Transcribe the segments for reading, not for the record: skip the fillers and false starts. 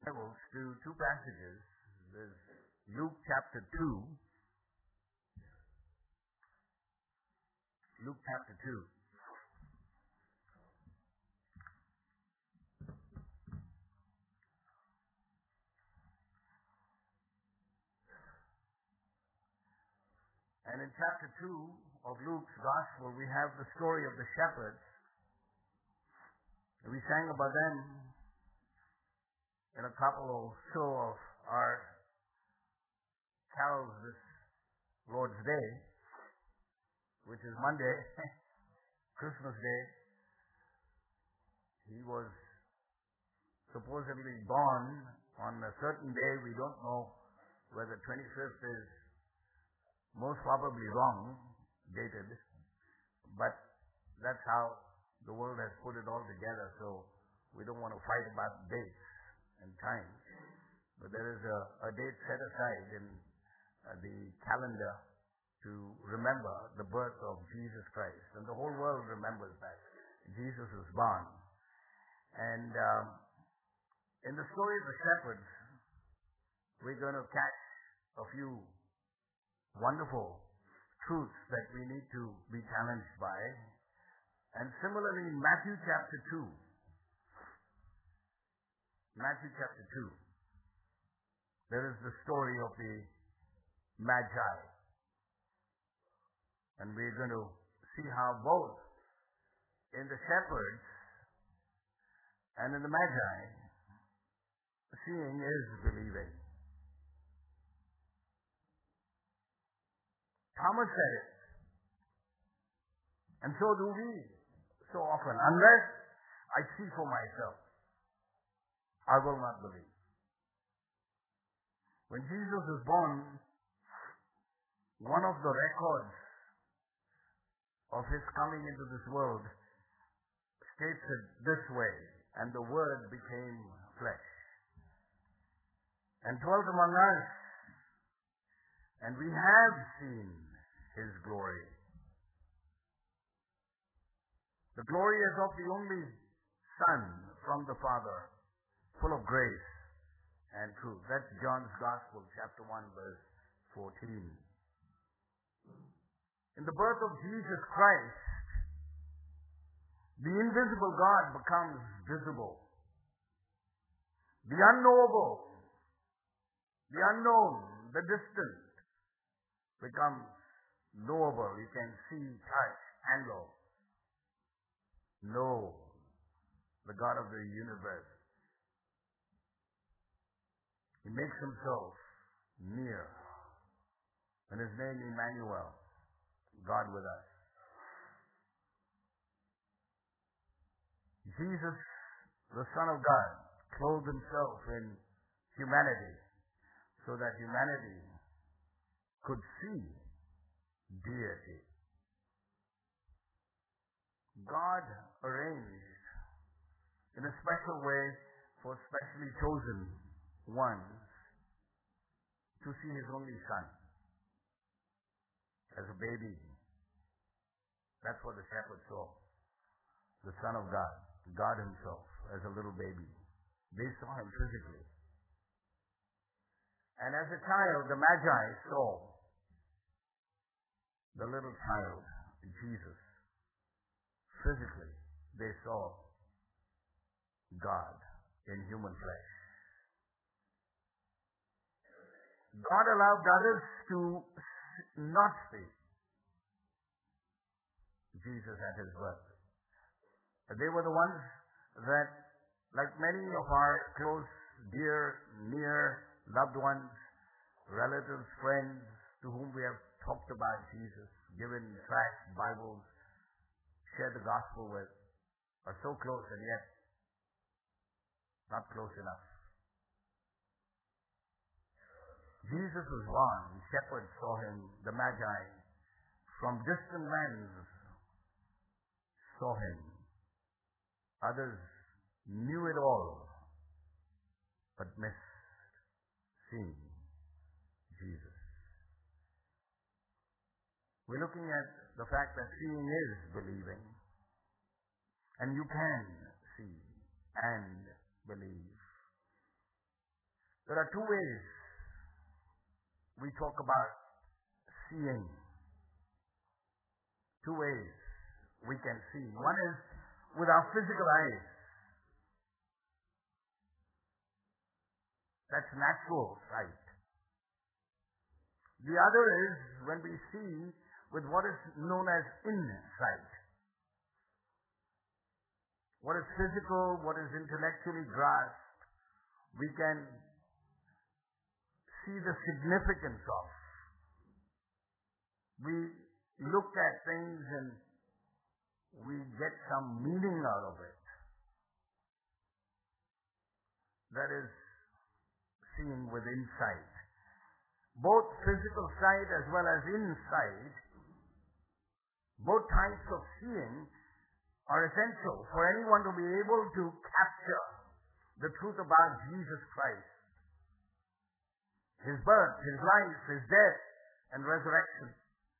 Bibles to two passages. There's Luke chapter 2. Luke chapter 2. And in chapter 2 of Luke's Gospel, we have the story of the shepherds. We sang about them in a couple or so of our carols this Lord's Day, which is Monday, Christmas Day. He was supposedly born on a certain day. We don't know whether 25th is most probably wrong dated, but that's how the world has put it all together, so we don't want to fight about dates and time. But there is a date set aside in the calendar to remember the birth of Jesus Christ, and the whole world remembers that. Jesus is born. And in the story of the shepherds, we're going to catch a few wonderful truths that we need to be challenged by. And similarly in Matthew chapter 2, there is the story of the Magi. And we're going to see how both in the shepherds and in the Magi, seeing is believing. Thomas said it, and so do we so often. Unless I see for myself, I will not believe. When Jesus is born, one of the records of his coming into this world states it this way, and the Word became flesh and dwelt among us, and we have seen his glory. The glory is of the only Son from the Father, full of grace and truth. That's John's Gospel, chapter 1, verse 14. In the birth of Jesus Christ, the invisible God becomes visible. The unknowable, the unknown, the distant becomes knowable. You can see, touch, handle, know the God of the universe. He makes himself near, and his name Emmanuel, God with us. Jesus, the Son of God, clothed himself in humanity so that humanity could see deity. God arranged in a special way for specially chosen ones to see his only Son as a baby. That's what the shepherds saw. The Son of God, God himself, as a little baby. They saw him physically. And as a child, the Magi saw the little child, Jesus. Physically, they saw God in human flesh. God allowed others to not see Jesus at his birth. They were the ones that, like many of our close, dear, near, loved ones, relatives, friends, to whom we have talked about Jesus, given tracts, Bibles, shared the gospel with, are so close and yet not close enough. Jesus was born. Shepherds saw him. The Magi from distant lands saw him. Others knew it all, but missed seeing Jesus. We're looking at the fact that seeing is believing, and you can see and believe. There are two ways we talk about seeing. Two ways we can see. One is with our physical eyes. That's natural sight. The other is when we see with what is known as insight. What is physical, what is intellectually grasped, we can see the significance of. We look at things and we get some meaning out of it. That is seeing with insight. Both physical sight as well as insight, both types of seeing are essential for anyone to be able to capture the truth about Jesus Christ. His birth, His life, His death, and resurrection.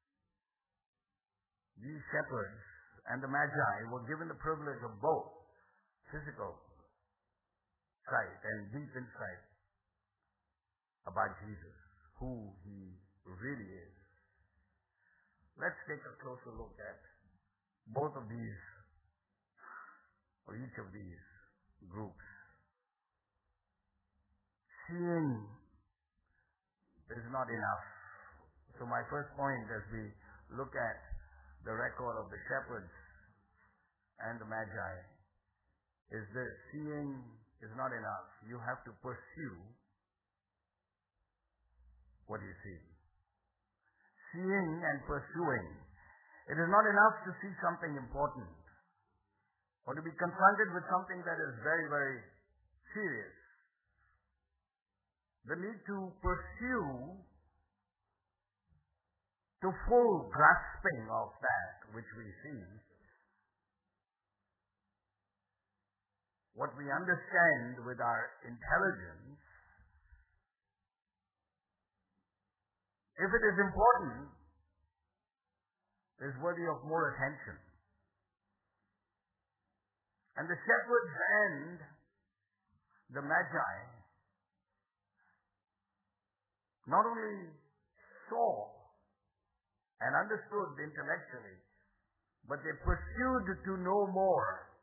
These shepherds and the Magi were given the privilege of both physical sight and deep insight about Jesus, who He really is. Let's take a closer look at both of these, or each of these groups. Seeing is not enough. So my first point as we look at the record of the shepherds and the Magi is this: seeing is not enough. You have to pursue what you see. Seeing and pursuing. It is not enough to see something important or to be confronted with something that is very, very serious. The need to pursue to full grasping of that which we see, what we understand with our intelligence, if it is important, is worthy of more attention. And the shepherds and the Magi not only saw and understood intellectually, but they pursued to know more.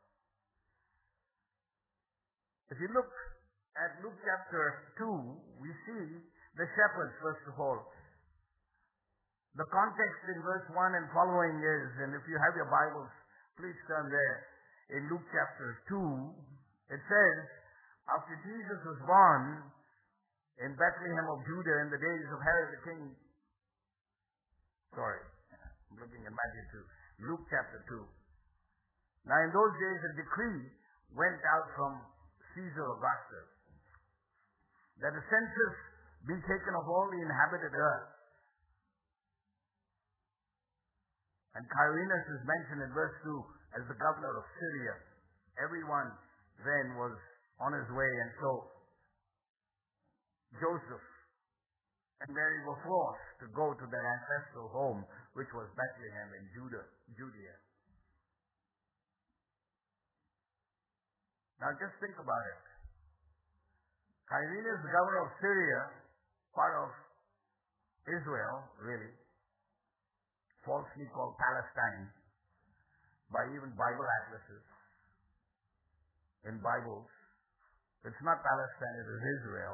If you look at Luke chapter 2, we see the shepherds, first of all. The context in verse 1 and following is, and if you have your Bibles, please turn there. In Luke chapter 2, it says, after Jesus was born in Bethlehem of Judah in the days of Herod the king. I'm looking at Matthew 2. Luke chapter 2. Now in those days a decree went out from Caesar Augustus that a census be taken of all the inhabited earth. And Quirinius is mentioned in verse 2 as the governor of Syria. Everyone then was on his way, and so Joseph and Mary were forced to go to their ancestral home, which was Bethlehem in Judea. Now just think about it. Quirinius, the governor of Syria, part of Israel, really, falsely called Palestine by even Bible atlases in Bibles. It's not Palestine, it is Israel.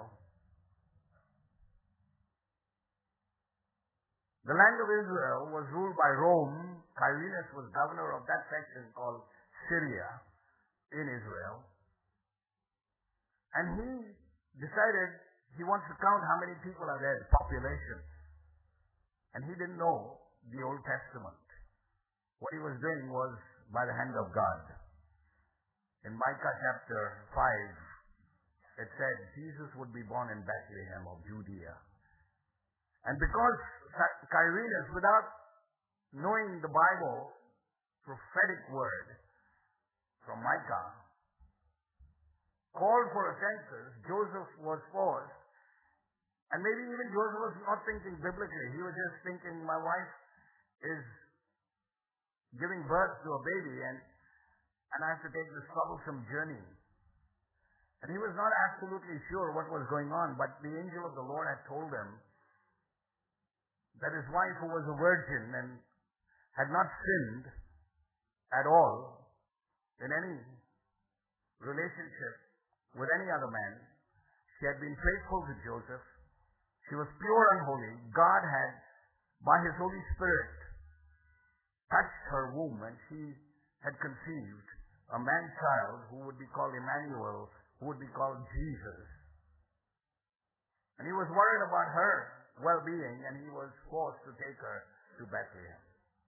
The land of Israel was ruled by Rome. Quirinius was governor of that section called Syria in Israel. And he decided he wants to count how many people are there, the population. And he didn't know the Old Testament. What he was doing was by the hand of God. In Micah chapter 5, it said Jesus would be born in Bethlehem of Judea. And because Quirinius, without knowing the Bible, prophetic word from Micah, called for a census, Joseph was forced. And maybe even Joseph was not thinking biblically. He was just thinking, my wife is giving birth to a baby and I have to take this troublesome journey. And he was not absolutely sure what was going on, but the angel of the Lord had told him that his wife, who was a virgin and had not sinned at all in any relationship with any other man, she had been faithful to Joseph. She was pure and holy. God had, by his Holy Spirit, touched her womb, and she had conceived a man-child who would be called Emmanuel, who would be called Jesus. And he was worried about her well-being, and he was forced to take her to Bethlehem.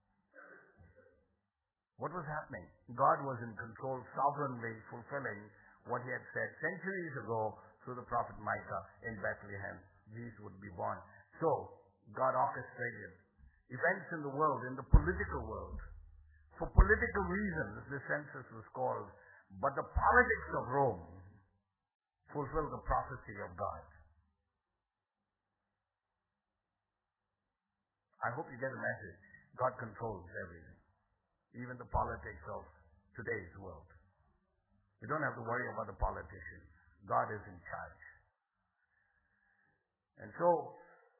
What was happening? God was in control, sovereignly fulfilling what he had said centuries ago through the prophet Micah. In Bethlehem, Jesus would be born. So, God orchestrated events in the world, in the political world. For political reasons, the census was called, but the politics of Rome fulfilled the prophecy of God. I hope you get the message. God controls everything, even the politics of today's world. You don't have to worry about the politicians. God is in charge. And so,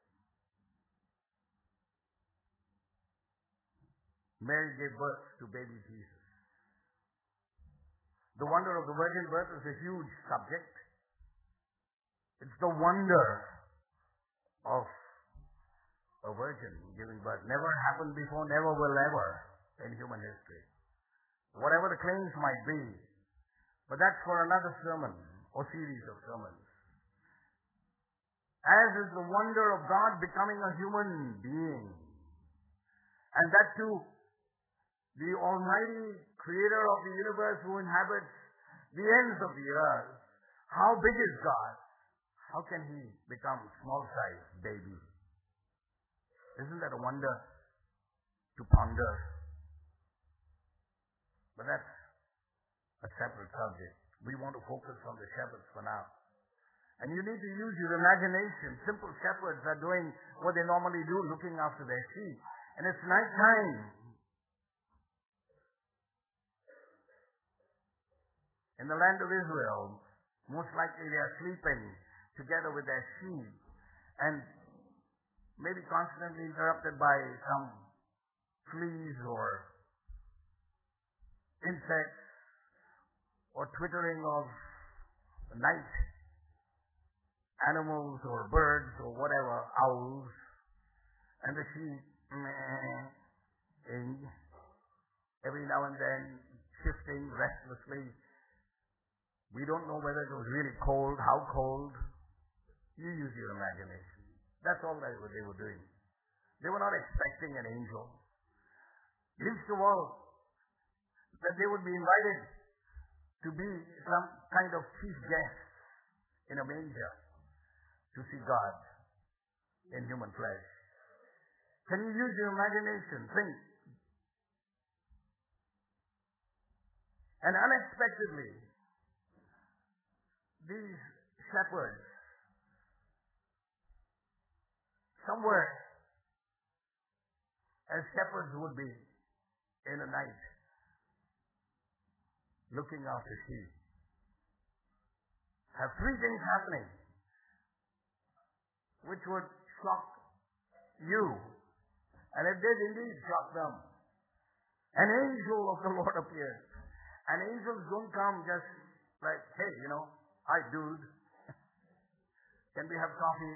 Mary gave birth to baby Jesus. The wonder of the virgin birth is a huge subject. It's the wonder of a virgin giving birth. Never happened before, never will ever in human history. Whatever the claims might be, but that's for another sermon or series of sermons. As is the wonder of God becoming a human being. And that too, the Almighty Creator of the universe who inhabits the ends of the earth. How big is God? How can he become small-sized baby? Isn't that a wonder to ponder? But that's a separate subject. We want to focus on the shepherds for now. And you need to use your imagination. Simple shepherds are doing what they normally do, looking after their sheep. And it's night time. In the land of Israel, most likely they are sleeping together with their sheep and maybe constantly interrupted by some fleas or insects or twittering of night animals or birds or whatever, owls, and the sheep every now and then shifting restlessly. We don't know whether it was really cold, how cold. You use your imagination. That's all they were doing. They were not expecting an angel. Least of all, that they would be invited to be some kind of chief guest in a manger to see God in human flesh. Can you use your imagination? Think. And unexpectedly, these shepherds, somewhere, as shepherds would be in a night, looking after sheep, have three things happening which would shock you. And it did indeed shock them. An angel of the Lord appeared. And angels don't come just like, hey, hi dude, can we have coffee?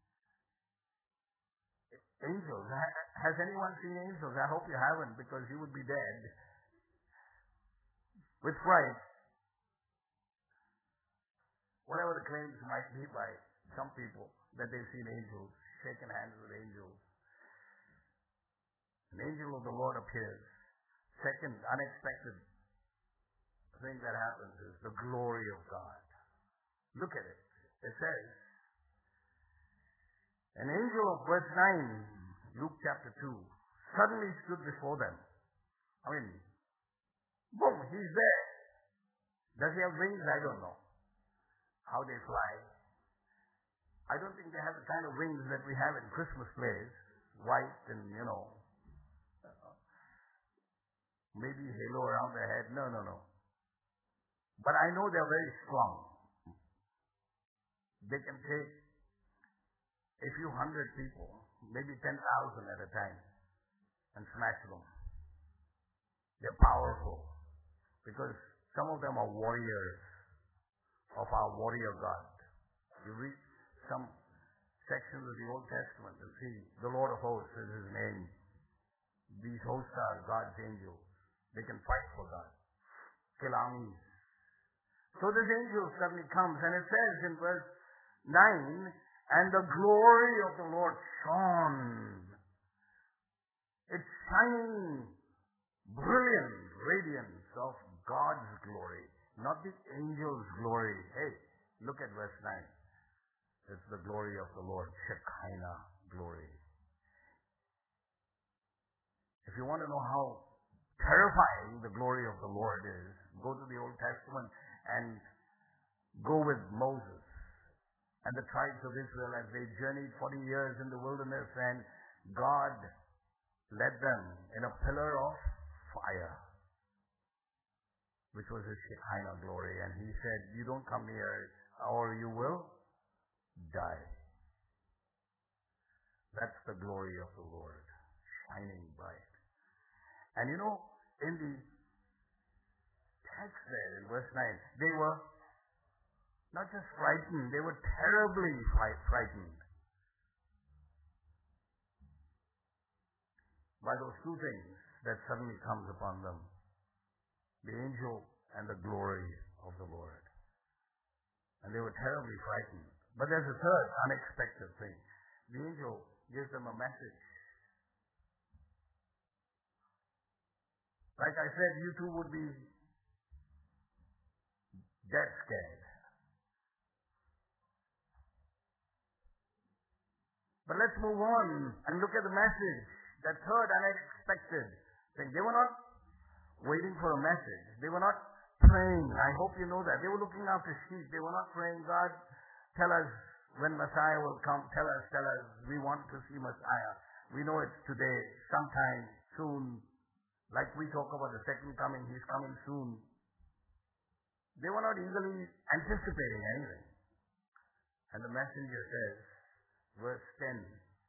Angels. Has anyone seen angels? I hope you haven't, because you would be dead with fright. Whatever the claims might be by some people that they've seen angels, shaken hands with angels. An angel of the Lord appears. Second, unexpected thing that happens is the glory of God. Look at it. It says, an angel of verse 9, Luke chapter 2, suddenly stood before them. I mean, boom, he's there. Does he have wings? I don't know. How they fly. I don't think they have the kind of wings that we have in Christmas plays. White and, maybe halo around their head. No. But I know they're very strong. They can take a few hundred people, maybe 10,000 at a time, and smash them. They're powerful because some of them are warriors of our warrior God. You read some sections of the Old Testament and see the Lord of hosts is his name. These hosts are God's angels. They can fight for God, kill armies. So this angel suddenly comes and it says in verse 9, and the glory of the Lord shone. It's shining, brilliant radiance of God's glory, not the angel's glory. Hey, look at verse 9. It's the glory of the Lord, Shekinah glory. If you want to know how terrifying the glory of the Lord is, go to the Old Testament and go with Moses and the tribes of Israel as they journeyed 40 years in the wilderness, and God led them in a pillar of fire, which was his Shekinah glory. And he said, you don't come near it or you will die. That's the glory of the Lord, shining bright. And you know, in the text there in verse 9, they were not just frightened, they were terribly frightened by those two things that suddenly comes upon them, the angel and the glory of the Lord. And they were terribly frightened. But there's a third unexpected thing. The angel gives them a message. Like I said, you two would be dead scared. But let's move on and look at the message, that third unexpected thing. They were not waiting for a message. They were not praying. I hope you know that. They were looking after sheep. They were not praying, God, tell us when Messiah will come. Tell us. We want to see Messiah. We know it's today, sometime soon. Like we talk about the second coming, he's coming soon. They were not eagerly anticipating anything. And the messenger says, verse 10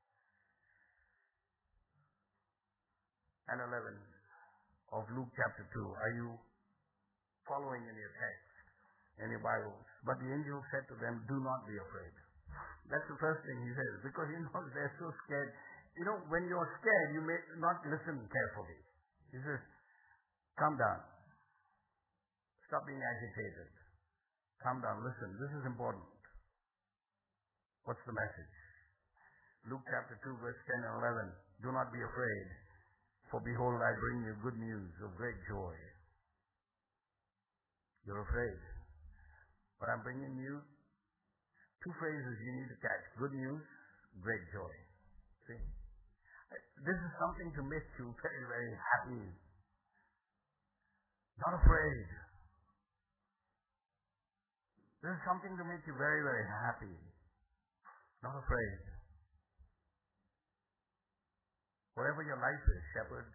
and 11 of Luke chapter 2. Are you following in your text, in your Bibles? But the angel said to them, do not be afraid. That's the first thing he says, because he knows they're so scared. You know, when you're scared, you may not listen carefully. He says, calm down. Stop being agitated. Calm down. Listen, this is important. What's the message? Luke chapter 2, verse 10 and 11. Do not be afraid, for behold, I bring you good news of great joy. You're afraid. But I'm bringing you two phrases you need to catch. Good news, great joy. See? This is something to make you very, very happy. Not afraid. This is something to make you very, very happy. Not afraid. Whatever your life is, shepherds.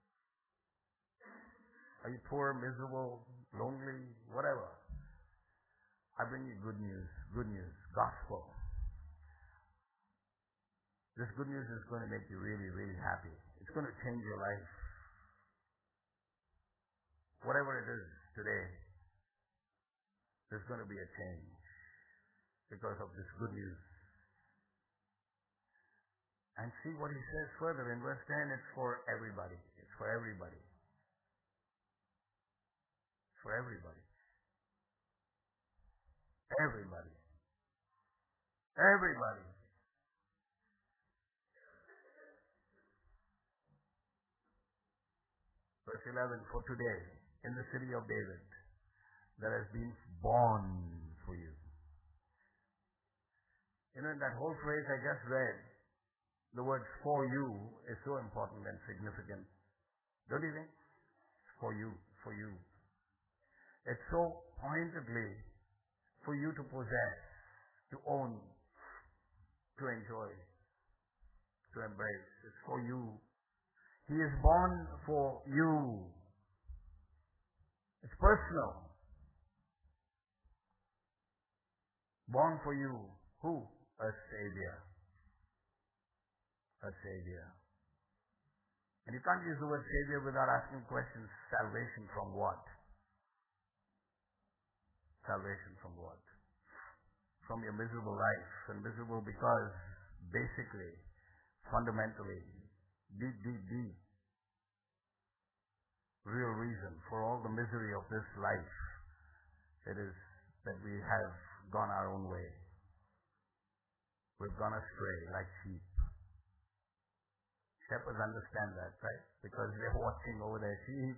Are you poor, miserable, lonely, whatever? I bring you good news, gospel. This good news is going to make you really, really happy. It's going to change your life. Whatever it is today, there's going to be a change because of this good news. And see what he says further in verse 10, it's for everybody. It's for everybody. It's for everybody. Everybody. Everybody. Verse 11, for today, in the city of David, there has been born for you. You know, in that whole phrase I just read, the word for you is so important and significant. Don't you think? For you, for you. It's so pointedly for you to possess, to own, to enjoy, to embrace. It's for you. He is born for you. It's personal. Born for you. a Savior. And you can't use the word Savior without asking questions. Salvation from what? Salvation from what? From your miserable life. And miserable because basically, fundamentally, deep, real reason for all the misery of this life, it is that we have gone our own way. We've gone astray like sheep. Shepherds understand that, right? Because they're watching over their sheep.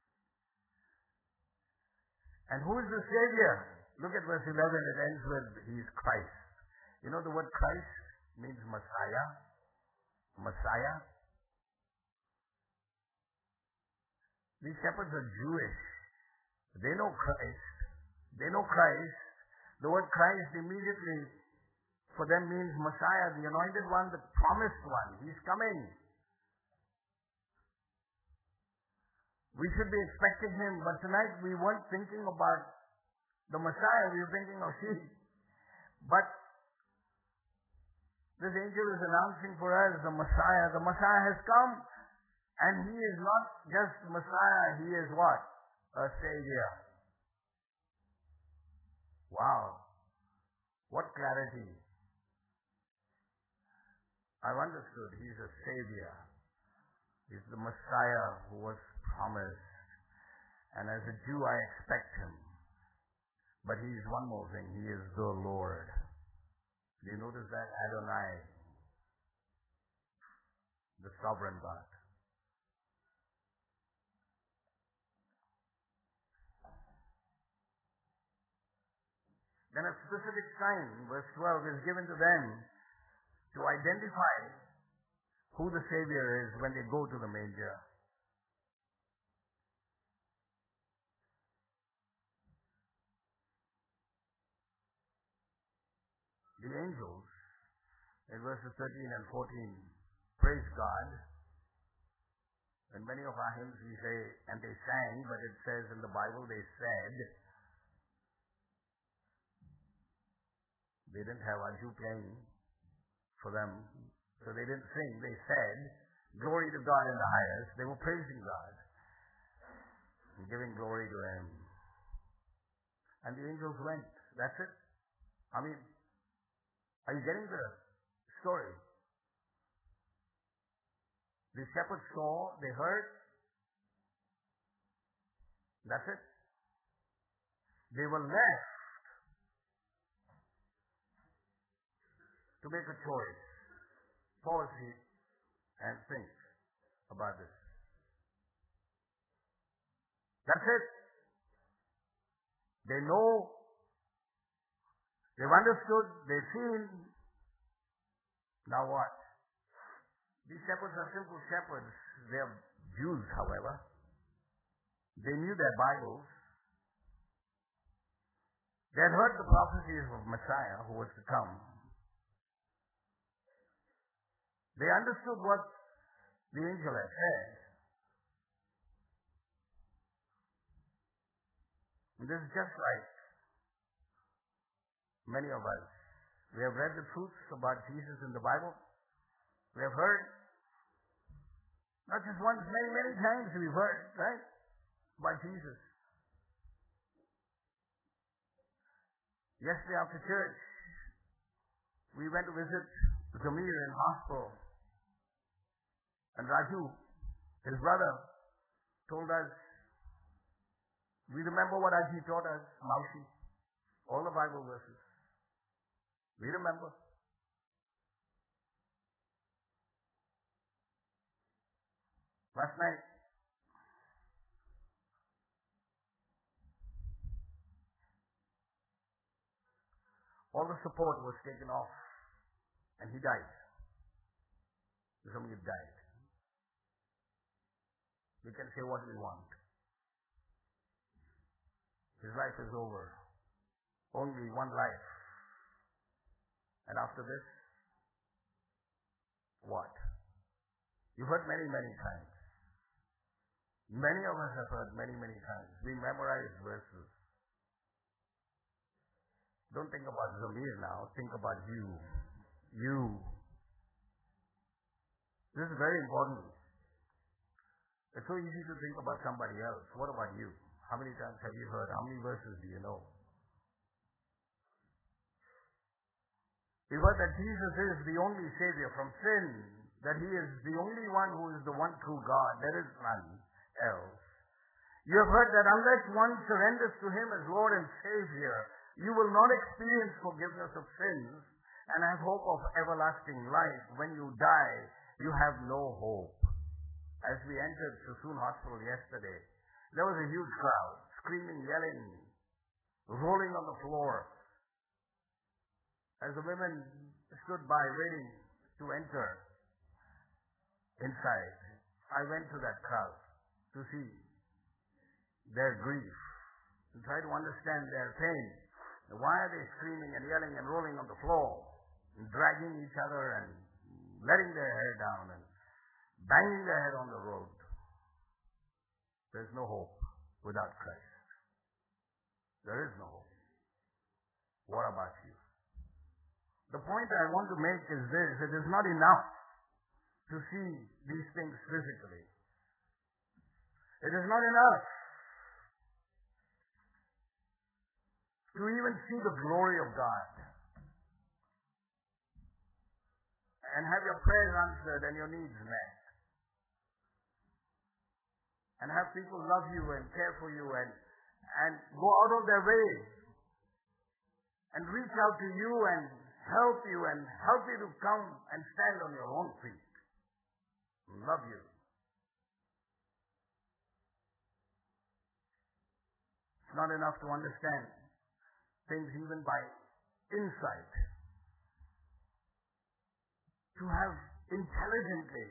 And who is the Savior? Look at verse 11. It ends with, He is Christ. You know the word Christ means Messiah. Messiah. These shepherds are Jewish. They know Christ. They know Christ. The word Christ immediately for them means Messiah, the anointed one, the promised one. He's coming. We should be expecting Him, but tonight we weren't thinking about the Messiah, we were thinking of sheep. But this angel is announcing for us the Messiah. The Messiah has come, and He is not just Messiah, He is what? A Savior. Wow. What clarity. I've understood He's a Savior. He's the Messiah who was promised. And as a Jew, I expect Him. But He's one more thing. He is the Lord. Do you notice that? Adonai, the sovereign God. Then a specific sign, verse 12, is given to them to identify who the Savior is when they go to the manger. The angels, in verses 13 and 14, praise God. In many of our hymns we say, and they sang, but it says in the Bible they said. They didn't have Aju playing for them, so they didn't sing. They said, glory to God in the highest. They were praising God and giving glory to Him. And the angels went. That's it. I mean, are you getting the story? The shepherds saw, they heard. That's it. They were left to make a choice. Pause here and think about this. That's it. They know, they've understood, they've seen. Now what? These shepherds are simple shepherds. They're Jews, however. They knew their Bibles. They had heard the prophecies of Messiah who was to come. They understood what the angel had said. And this is just like many of us. We have read the truths about Jesus in the Bible. We have heard, not just once, many, many times we've heard, right, about Jesus. Yesterday after church, we went to visit Zamir in hospital. And Raju, his brother, told us, we remember what Aji taught us, Maushi, all the Bible verses. We remember. Last night, all the support was taken off, and he died. Zamir died. We can say what we want. His life is over. Only one life. And after this, what? You've heard many, many times. Many of us have heard many, many times. We memorize verses. Don't think about Zamir now. Think about you. You. This is very important. It's so easy to think about somebody else. What about you? How many times have you heard? How many verses do you know? You heard that Jesus is the only Savior from sin, that He is the only one who is the one true God. There is none else. You have heard that unless one surrenders to Him as Lord and Savior, you will not experience forgiveness of sins and have hope of everlasting life. When you die, you have no hope. As we entered Sassoon Hospital yesterday, there was a huge crowd, screaming, yelling, rolling on the floor. As the women stood by waiting to enter inside, I went to that crowd to see their grief, to try to understand their pain. Why are they screaming and yelling and rolling on the floor, and dragging each other and letting their hair down and banging their head on the road? There's no hope without Christ. There is no hope. What about you? The point I want to make is this: it is not enough to see these things physically. It is not enough to even see the glory of God and have your prayers answered and your needs met, and have people love you and care for you and go out of their way and reach out to you and help you to come and stand on your own feet. Love you. It's not enough to understand things even by insight. To have intelligently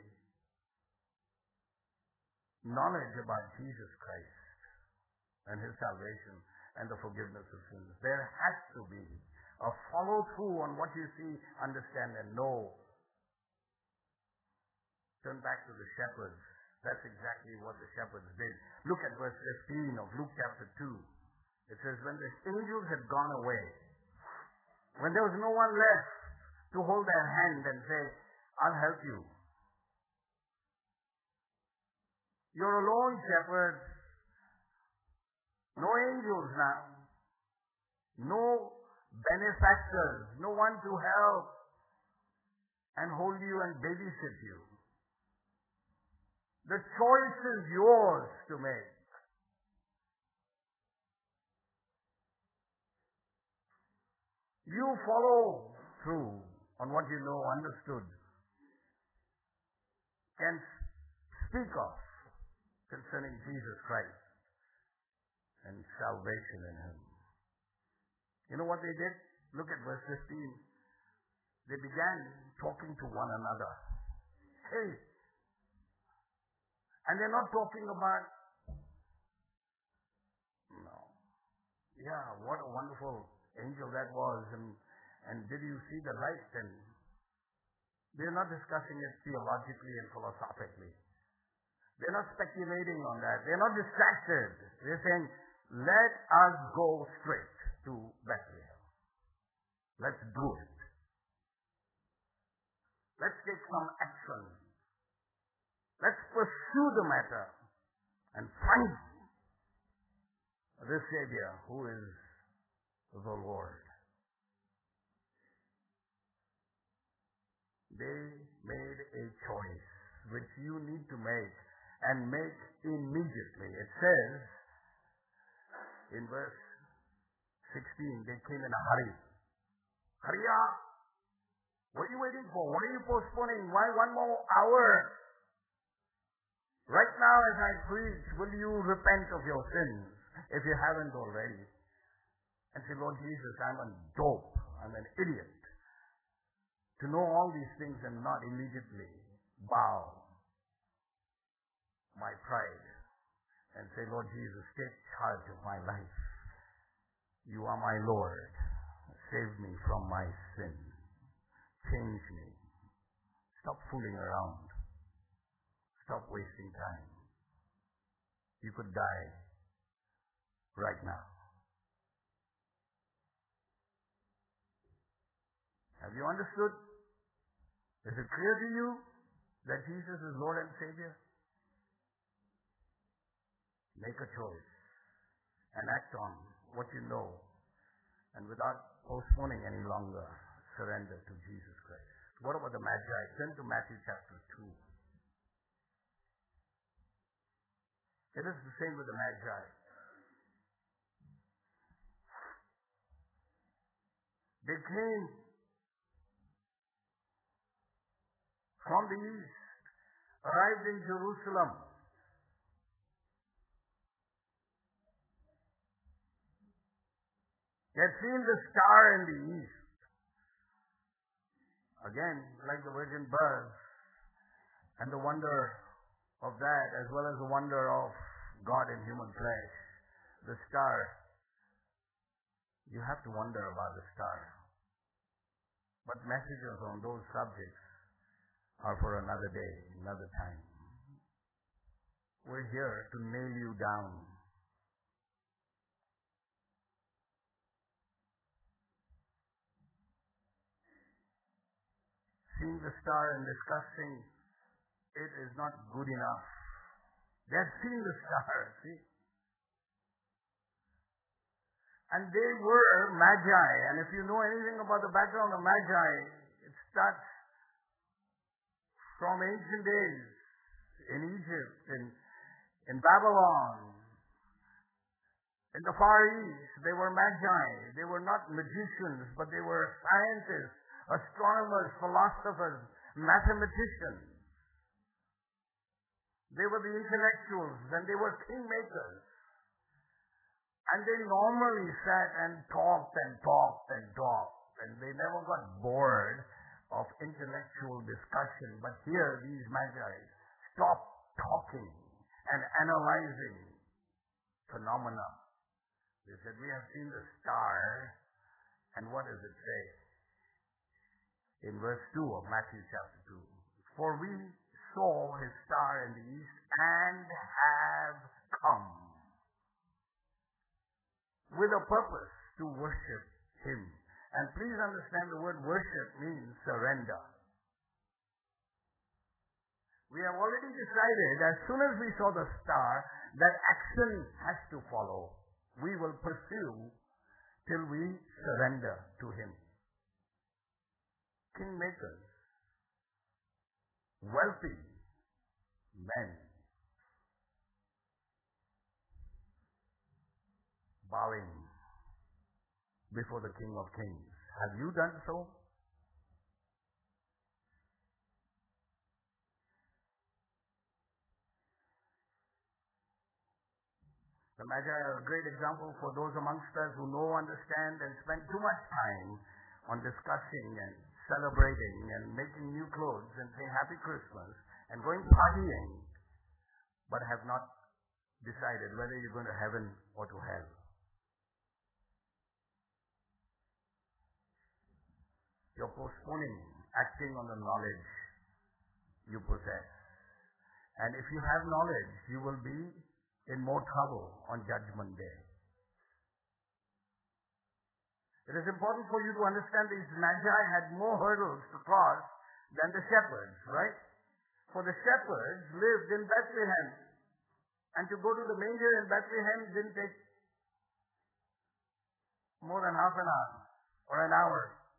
knowledge about Jesus Christ and His salvation and the forgiveness of sins. There has to be a follow-through on what you see, understand, and know. Turn back to the shepherds. That's exactly what the shepherds did. Look at verse 15 of Luke chapter 2. It says, when the angels had gone away, when there was no one left to hold their hand and say, I'll help you. You're alone, shepherds. No angels now. No benefactors. No one to help and hold you and babysit you. The choice is yours to make. You follow through on what you know, understood, can speak of concerning Jesus Christ and salvation in Him. You know what they did? Look at verse 15. They began talking to one another. Hey, and they're not talking about, no, yeah, what a wonderful angel that was, and did you see the light? And they're not discussing it theologically and philosophically. They're not speculating on that. They're not distracted. They're saying, let us go straight to Bethlehem. Let's do it. Let's take some action. Let's pursue the matter and find the Savior who is the Lord. They made a choice which you need to make, and make immediately. It says in verse 16, they came in a hurry. Hurry up! What are you waiting for? What are you postponing? Why one more hour? Right now as I preach, will you repent of your sins if you haven't already? And say, Lord Jesus, I'm a dope. I'm an idiot to know all these things and not immediately bow my pride and say, Lord Jesus, take charge of my life. You are my Lord. Save me from my sin. Change me. Stop fooling around. Stop wasting time. You could die right now. Have you understood? Is it clear to you? that Jesus is Lord and Savior? Make a choice and act on what you know, and without postponing any longer, surrender to Jesus Christ. What about the Magi? Turn to Matthew chapter 2. It is the same with the Magi. They came from the east, arrived in Jerusalem. They had seen the star in the east. Again, like the virgin birth and the wonder of that, as well as the wonder of God in human flesh, the star. You have to wonder about the star. But messages on those subjects are for another day, another time. We're here to nail you down. Seeing the star and discussing it is not good enough. They have seen the star, see? And they were Magi. And if you know anything about the background of Magi, it starts from ancient days in Egypt, in Babylon, in the Far East. They were Magi. They were not magicians, but they were scientists, astronomers, philosophers, mathematicians. They were the intellectuals, and they were kingmakers. And they normally sat and talked and talked and talked, and they never got bored of intellectual discussion. But here, these Magi stopped talking and analyzing phenomena. They said, we have seen the star, and what does it say? In verse 2 of Matthew chapter 2. For we saw his star in the east and have come with a purpose to worship him. And please understand the word worship means surrender. We have already decided as soon as we saw the star that action has to follow. We will pursue till we surrender to him. Kingmakers, wealthy men, bowing before the King of Kings. Have you done so? The Magi are a great example for those amongst us who know, understand, and spend too much time on discussing and celebrating and making new clothes and saying Happy Christmas and going partying, but have not decided whether you're going to heaven or to hell. You're postponing acting on the knowledge you possess. And if you have knowledge, you will be in more trouble on Judgment Day. It is important for you to understand these Magi had more hurdles to cross than the shepherds, right? For the shepherds lived in Bethlehem. And to go to the manger in Bethlehem didn't take more than half an hour or an hour,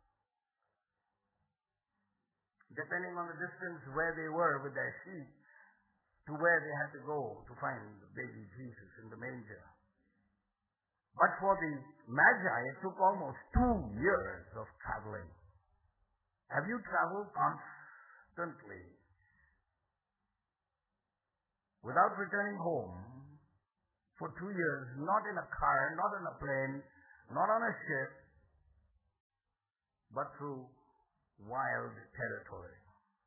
depending on the distance where they were with their sheep to where they had to go to find the baby Jesus in the manger. But for the Magi, it took almost 2 years of traveling. Have you traveled constantly without returning home for 2 years, not in a car, not in a plane, not on a ship, but through wild territory?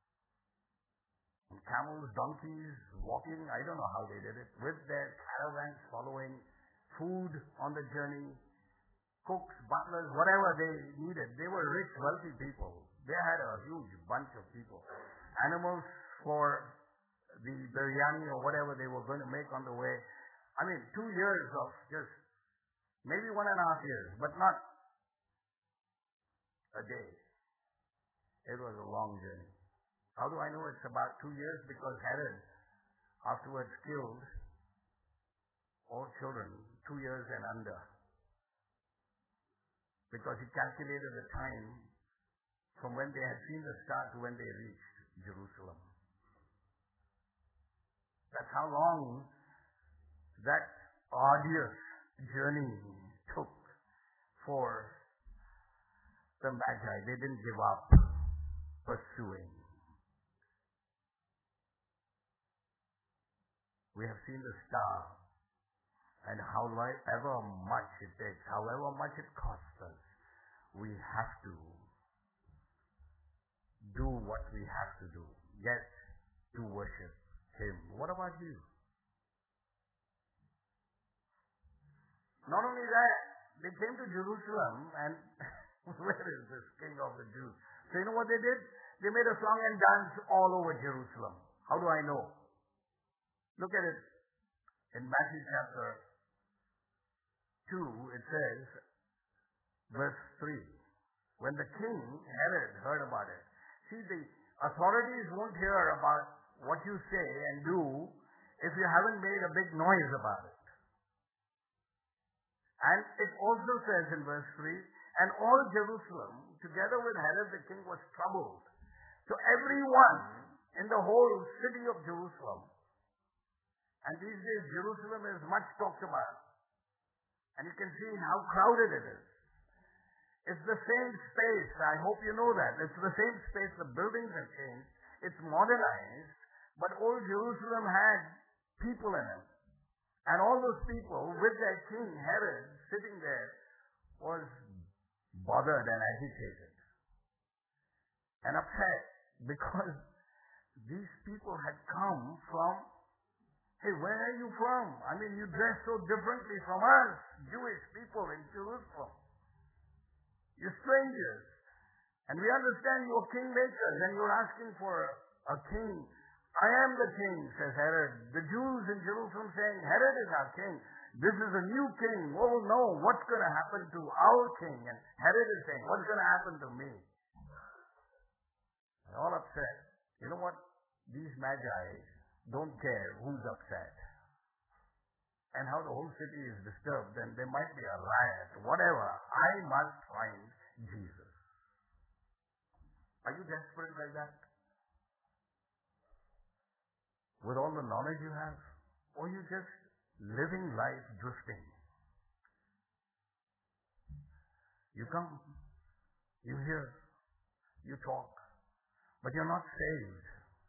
And camels, donkeys, walking, I don't know how they did it, with their caravans following, food on the journey, cooks, butlers, whatever they needed. They were rich, wealthy people. They had a huge bunch of people. Animals for the biryani or whatever they were going to make on the way. I mean, 2 years of just maybe 1.5 years, but not a day. It was a long journey. How do I know it's about 2 years? Because Herod afterwards killed all children 2 years and under. Because he calculated the time from when they had seen the star to when they reached Jerusalem. That's how long that arduous journey took for the Magi. They didn't give up pursuing. We have seen the star, and however much it takes, however much it costs us, we have to do what we have to do. Get to worship Him. What about you? Not only that, they came to Jerusalem and where is this King of the Jews? So you know what they did? They made a song and dance all over Jerusalem. How do I know? Look at it. In Matthew chapter 2, it says, verse 3, when the king, Herod, heard about it. See, the authorities won't hear about what you say and do if you haven't made a big noise about it. And it also says in verse 3, and all Jerusalem, together with Herod the king, was troubled. So everyone in the whole city of Jerusalem, and these days Jerusalem is much talked about, and you can see how crowded it is. It's the same space, I hope you know that. It's the same space, the buildings have changed, it's modernized, but old Jerusalem had people in it. And all those people with their king, Herod, sitting there, was bothered and agitated and upset because these people had come from, hey, where are you from? I mean, you dress so differently from us, Jewish people in Jerusalem. You're strangers. And we understand you're kingmakers and you're asking for a king. I am the king, says Herod. The Jews in Jerusalem saying, Herod is our king. This is a new king. Oh no, what's going to happen to our king? And Herod is saying, what's going to happen to me? They're all upset. You know what? These magi don't care who's upset and how the whole city is disturbed, and there might be a riot, whatever. I must find Jesus. Are you desperate like that? With all the knowledge you have? Or you just living life drifting? You come, you hear, you talk, but you're not saved.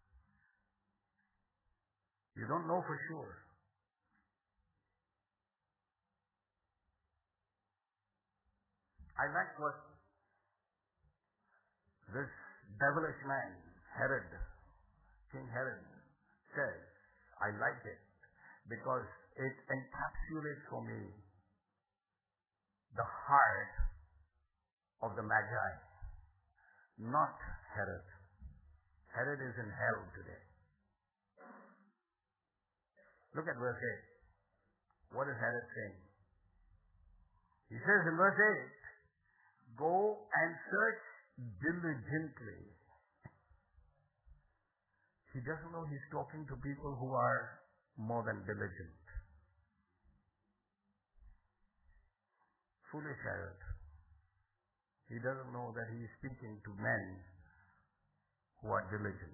You don't know for sure. I like what this devilish man, Herod, King Herod, says. I like it because it encapsulates for me the heart of the Magi, not Herod. Herod is in hell today. Look at verse 8. What is Herod saying? He says in verse 8, go and search diligently. He doesn't know he's talking to people who are more than diligent. Foolish Herod. He doesn't know that he is speaking to men who are diligent.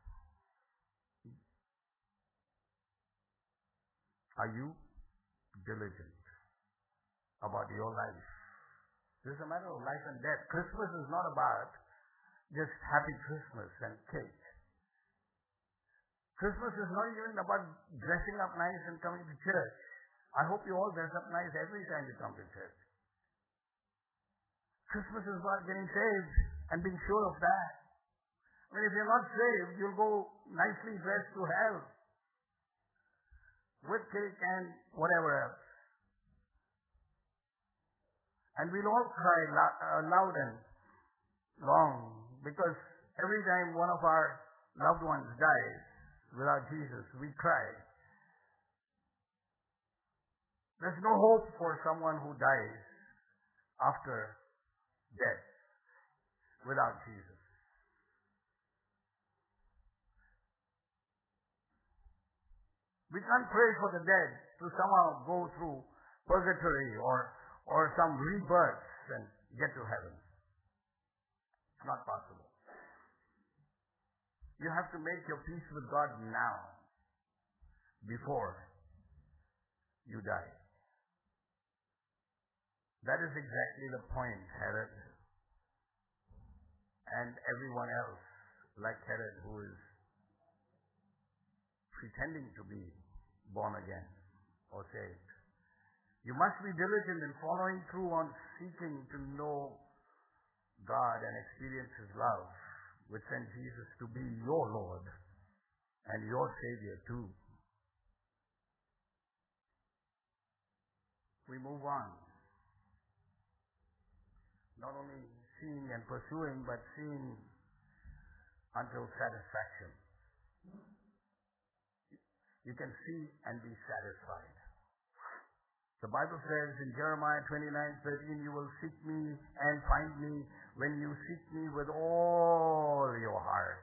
Are you diligent about your life? This is a matter of life and death. Christmas is not about just happy Christmas and cake. Christmas is not even about dressing up nice and coming to church. I hope you all dress up nice every time you come to church. Christmas is about getting saved and being sure of that. I mean, if you're not saved, you'll go nicely dressed to hell with cake and whatever else. And we'll all cry loud and long because every time one of our loved ones dies without Jesus, we cry. There's no hope for someone who dies after death without Jesus. We can't pray for the dead to somehow go through purgatory or some rebirths and get to heaven. It's not possible. You have to make your peace with God now, before you die. That is exactly the point, Herod and everyone else like Herod who is pretending to be born again or saved. You must be diligent in following through on seeking to know God and experience His love, which sent Jesus to be your Lord and your Savior too. We move on. Not only seeing and pursuing, but seeing until satisfaction. You can see and be satisfied. The Bible says in Jeremiah 29:13, you will seek me and find me when you seek me with all your heart.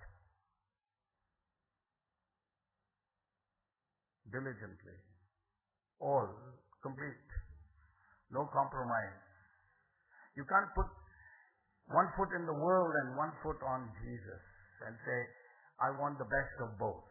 Diligently. All. Complete. No compromise. You can't put one foot in the world and one foot on Jesus and say, I want the best of both.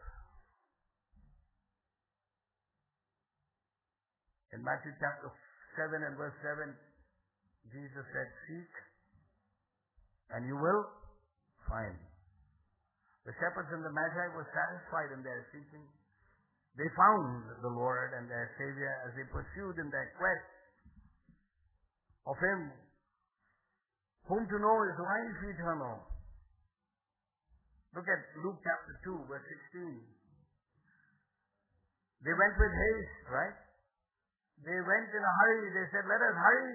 In Matthew chapter 7 and verse 7, Jesus said, seek and you will find. The shepherds and the Magi were satisfied in their seeking. They found the Lord and their Savior as they pursued in their quest of Him whom to know is life eternal. Look at Luke chapter 2 verse 16. They went with haste, right? They went in a hurry. They said, let us hurry.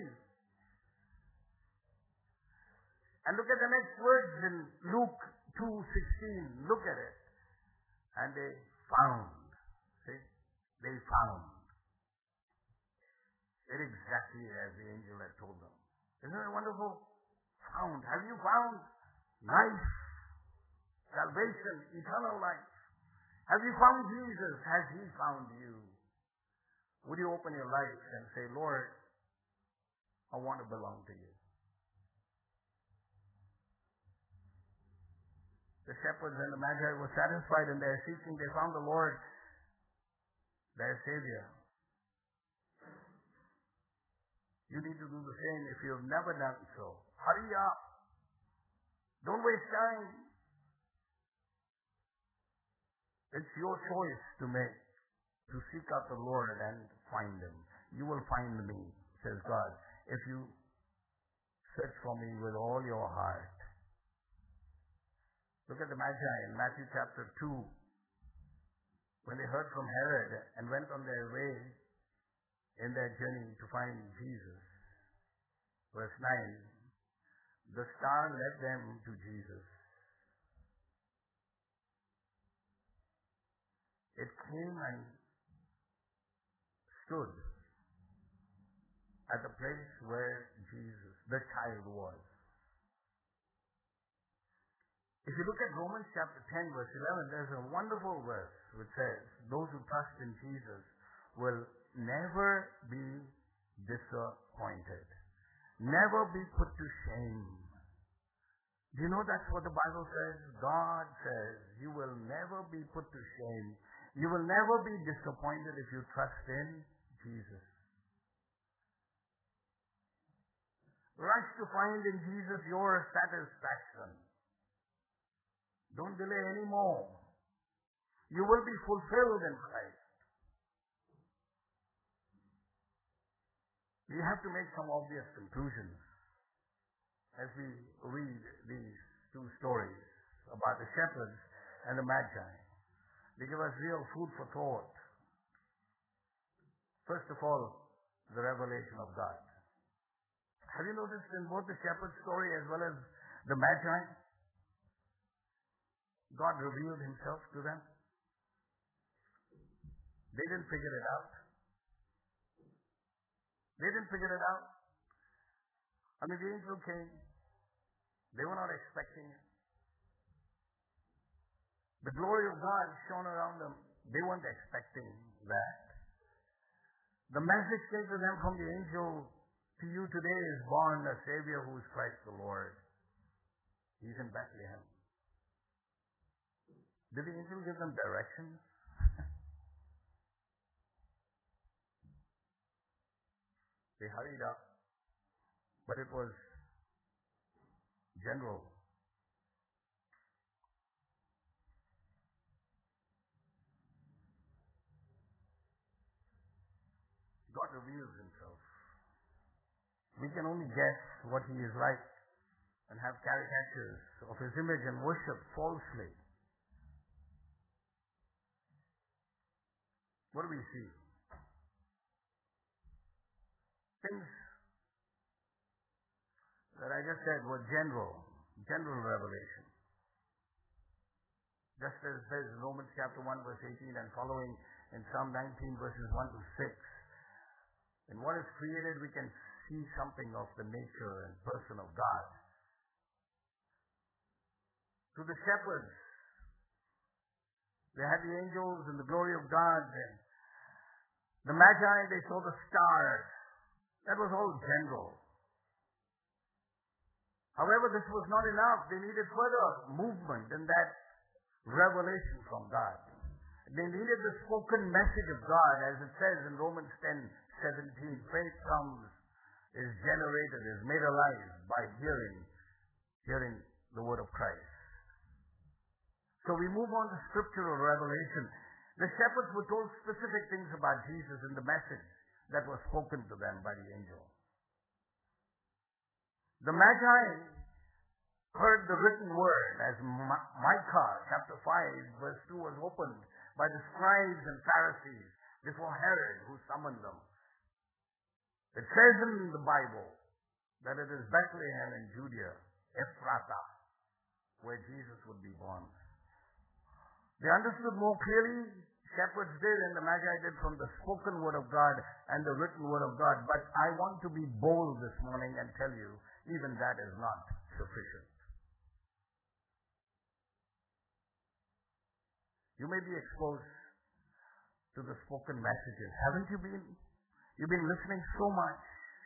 And look at the next words in Luke 2:16. Look at it. And they found. See? They found. It exactly as the angel had told them. Isn't it wonderful? Found. Have you found life? Salvation, eternal life. Have you found Jesus? Has He found you? Would you open your life and say, Lord, I want to belong to you? The shepherds and the Magi were satisfied in their seeking. They found the Lord, their Savior. You need to do the same if you have never done so. Hurry up. Don't waste time. It's your choice to make, to seek out the Lord and find Him. You will find me, says God, if you search for me with all your heart. Look at the Magi in Matthew chapter 2. When they heard from Herod and went on their way in their journey to find Jesus. Verse 9. The star led them to Jesus. It came and stood at the place where Jesus, the child, was. If you look at Romans chapter 10 verse 11, there's a wonderful verse which says, those who trust in Jesus will never be disappointed, never be put to shame. Do you know that's what the Bible says? God says you will never be put to shame. You will never be disappointed if you trust in Jesus. Rush to find in Jesus your satisfaction. Don't delay anymore. You will be fulfilled in Christ. We have to make some obvious conclusions as we read these two stories about the shepherds and the Magi. They give us real food for thought. First of all, the revelation of God. Have you noticed in both the shepherd story as well as the Magi, God revealed Himself to them? They didn't figure it out. They didn't figure it out. I mean, the angel came. They were not expecting it. The glory of God shone around them. They weren't expecting that. The message came to them from the angel, to you today is born a Savior who is Christ the Lord. He's in Bethlehem. Did the angel give them directions? They hurried up, but it was general. God reveals himself. We can only guess what he is like and have caricatures of his image and worship falsely. What do we see? Things that I just said were general revelation. Just as it says in Romans chapter 1 verse 18 and following in Psalm 19 verses 1 to 6. In what is created we can see something of the nature and person of God. To the shepherds, they had the angels and the glory of God. And the Magi, they saw the stars. That was all general. However, this was not enough. They needed further movement in that revelation from God. They needed the spoken message of God, as it says in Romans 10:17. Faith comes, is generated, is made alive by hearing the word of Christ. So we move on to scriptural revelation. The shepherds were told specific things about Jesus in the message that was spoken to them by the angel. The Magi heard the written word as Micah chapter 5 verse 2 was opened by the scribes and Pharisees before Herod who summoned them. It says in the Bible that it is Bethlehem in Judea, Ephrathah, where Jesus would be born. They understood more clearly, shepherds did and the Magi did, from the spoken word of God and the written word of God. But I want to be bold this morning and tell you, even that is not sufficient. You may be exposed to the spoken messages. Haven't you been? You've been listening so much.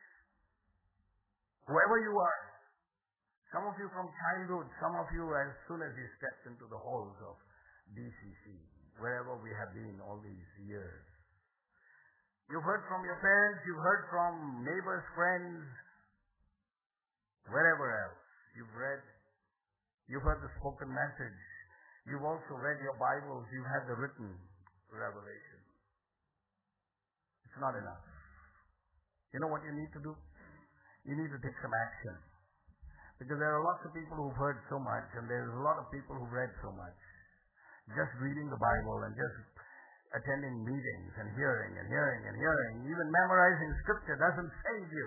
Whoever you are, some of you from childhood, some of you as soon as you stepped into the halls of DCC, wherever we have been all these years. You've heard from your parents, you've heard from neighbors, friends, wherever else. You've heard the spoken message. You've also read your Bibles, you've had the written revelation. It's not enough. You know what you need to do? You need to take some action. Because there are lots of people who've heard so much, and there's a lot of people who've read so much. Just reading the Bible and just attending meetings and hearing, even memorizing scripture doesn't save you.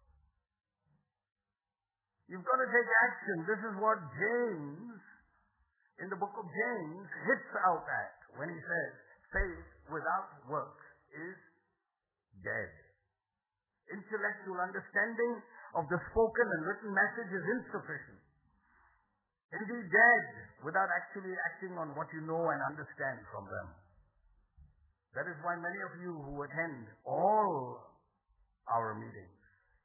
You've got to take action. This is what James, in the book of James, hits out at when he says, faith without works is dead. Intellectual understanding of the spoken and written message is insufficient. Indeed dead, without actually acting on what you know and understand from them. That is why many of you who attend all our meetings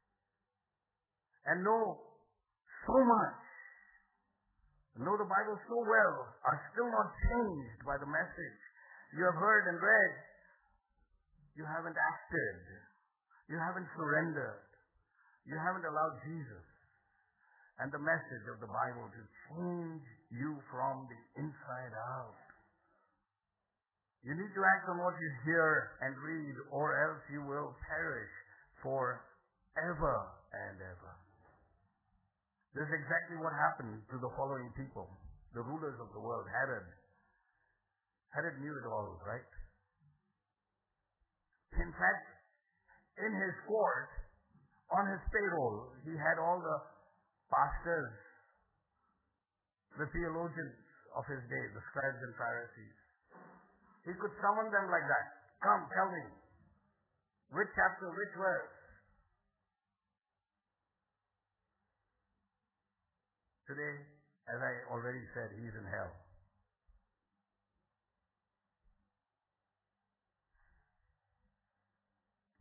and know so much, know the Bible so well, are still not changed by the message you have heard and read. You haven't acted. You haven't surrendered. You haven't allowed Jesus and the message of the Bible to change you from the inside out. You need to act on what you hear and read, or else you will perish forever and ever. This is exactly what happened to the following people, the rulers of the world. Herod. Herod knew it all, right? In fact, in his court, on his payroll, he had all the pastors, the theologians of his day, the scribes and Pharisees. He could summon them like that. Come, tell me. Which chapter, which verse? Today, as I already said, he's in hell.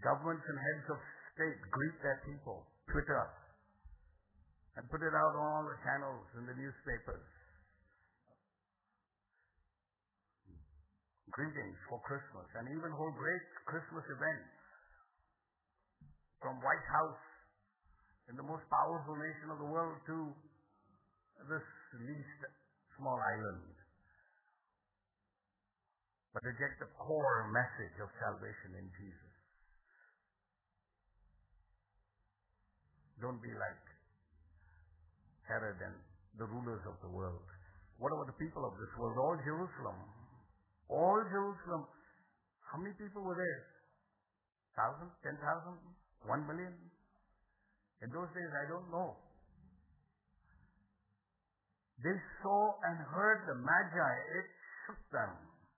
Governments and heads of state greet their people. Twitter. And put it out on all the channels in the newspapers. Greetings for Christmas. And even hold great Christmas events. From White House in the most powerful nation of the world to this least small island. But reject the core message of salvation in Jesus. Don't be like Herod and the rulers of the world. What about the people of this world? All Jerusalem. All Jerusalem. How many people were there? 1,000? 10,000? 1 million? In those days, I don't know. They saw and heard the Magi. It shook them.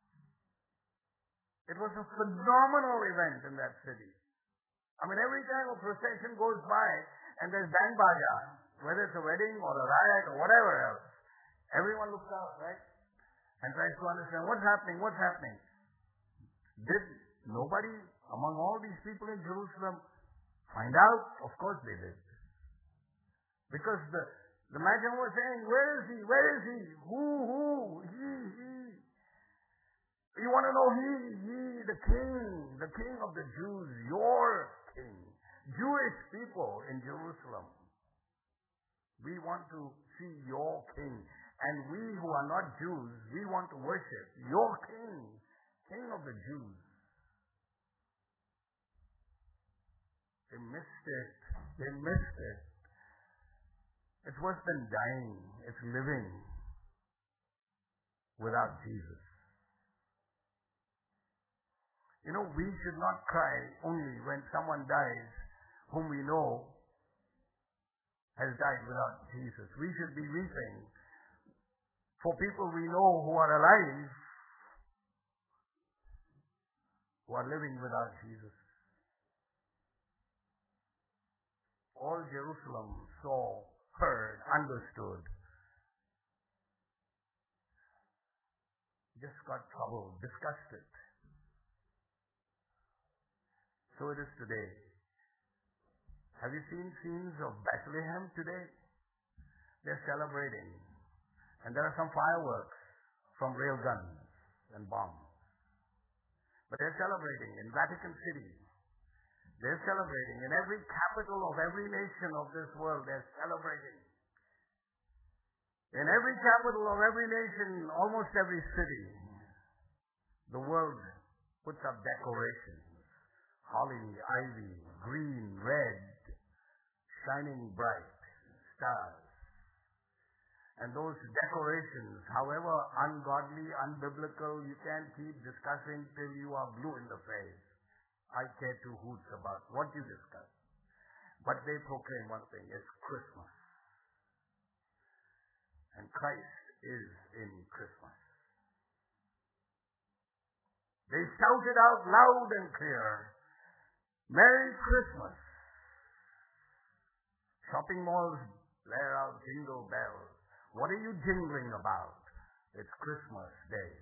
It was a phenomenal event in that city. I mean, every time a procession goes by and there's band baja, whether it's a wedding or a riot or whatever else, everyone looks out, right? And tries to understand what's happening, what's happening. Did nobody among all these people in Jerusalem find out? Of course they did. Because the Magi was saying, where is he? Where is he? Who? He. You want to know he, the king of the Jews, your king. Jewish people in Jerusalem. We want to see your king. And we who are not Jews, we want to worship your king, king of the Jews. They missed it. They missed it. It's worse than dying. It's living without Jesus. You know, we should not cry only when someone dies whom we know has died without Jesus. We should be weeping for people we know who are alive, who are living without Jesus. All Jerusalem saw, heard, understood. Just got troubled, disgusted. So it is today. Have you seen scenes of Bethlehem today? They're celebrating. And there are some fireworks from rail guns and bombs. But they're celebrating in Vatican City. They're celebrating in every capital of every nation of this world. They're celebrating. In every capital of every nation, almost every city, the world puts up decorations. Holly, ivy, green, red, shining bright stars. And those decorations, however ungodly, unbiblical, you can keep discussing till you are blue in the face. I care two hoots about what you discuss. But they proclaim one thing, it's Christmas. And Christ is in Christmas. They shouted out loud and clear, Merry Christmas. Shopping malls blare out jingle bells. What are you jingling about? It's Christmas Day.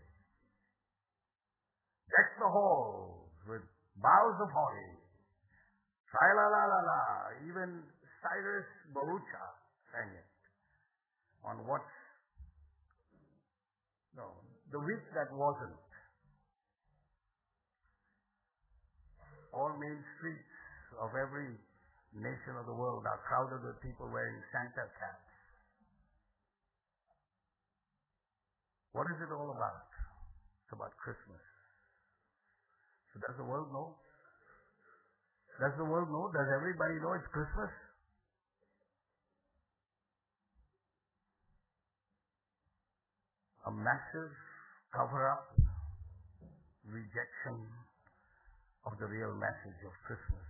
Deck the halls with boughs of holly. Tra-la-la-la-la. Even Cyrus Barucha sang it. On what? No, the week that wasn't. All main streets of every nation of the world are crowded with people wearing Santa caps. What is it all about? It's about Christmas. So does the world know? Does the world know? Does everybody know it's Christmas? A massive cover-up, rejection of the real message of Christmas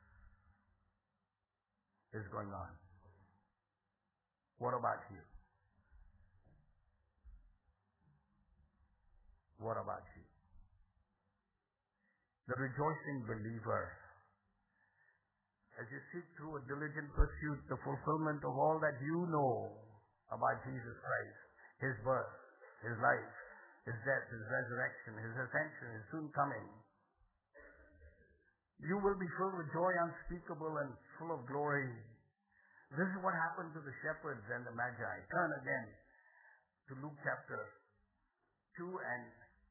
is going on. What about you? What about you? The rejoicing believer, as you seek through a diligent pursuit the fulfillment of all that you know about Jesus Christ, His birth, His life, His death, His resurrection, His ascension, His soon coming, You will be filled with joy unspeakable and full of glory. This is what happened to the shepherds and the Magi. Turn again to Luke chapter 2 and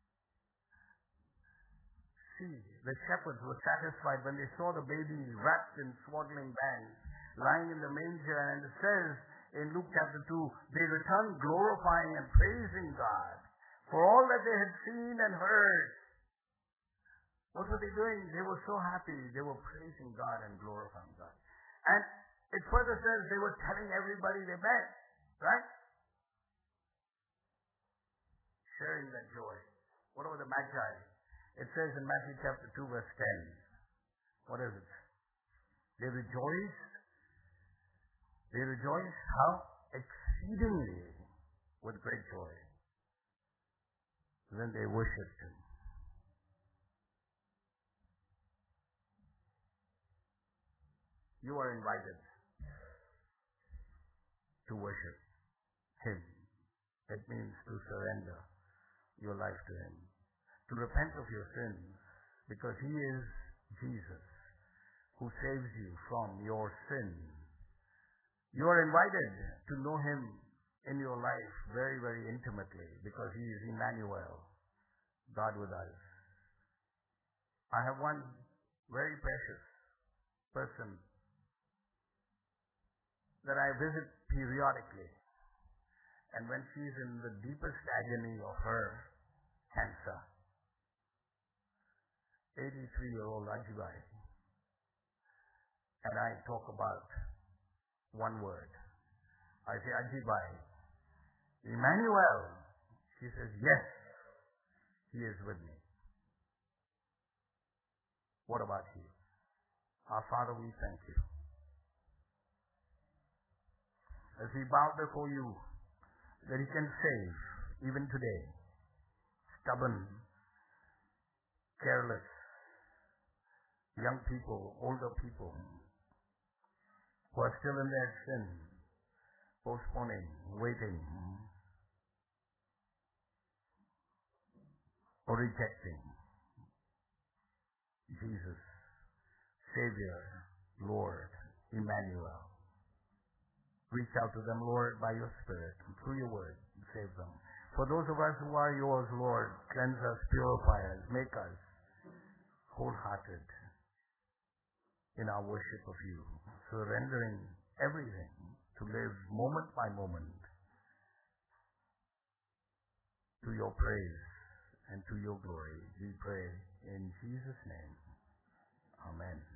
see. The shepherds were satisfied when they saw the baby wrapped in swaddling bands, lying in the manger. And it says in Luke chapter 2, they returned glorifying and praising God for all that they had seen and heard. What were they doing? They were so happy. They were praising God and glorifying God. And it further says they were telling everybody they met, right? Sharing that joy. What about the Magi? It says in Matthew chapter 2 verse 10. What is it? They rejoiced. They rejoiced how? Exceedingly with great joy. Then they worshipped Him. You are invited to worship Him. It means to surrender your life to Him. To repent of your sins, because He is Jesus who saves you from your sin. You are invited to know Him in your life very, very intimately, because He is Emmanuel, God with us. I have one very precious person that I visit periodically, and when she is in the deepest agony of her cancer, 83-year-old Ajibai, and I talk about one word. I say, Ajibai, Emmanuel. She says, yes, He is with me. What about you? Our Father, we thank You. As we bow before You, that You can save, even today, stubborn, careless, young people, older people, who are still in their sin, postponing, waiting, or rejecting Jesus, Savior, Lord, Emmanuel. Reach out to them, Lord, by Your Spirit, and through Your word, and save them. For those of us who are Yours, Lord, cleanse us, purify us, make us wholehearted in our worship of You, surrendering everything to live moment by moment to Your praise and to Your glory. We pray in Jesus' name. Amen.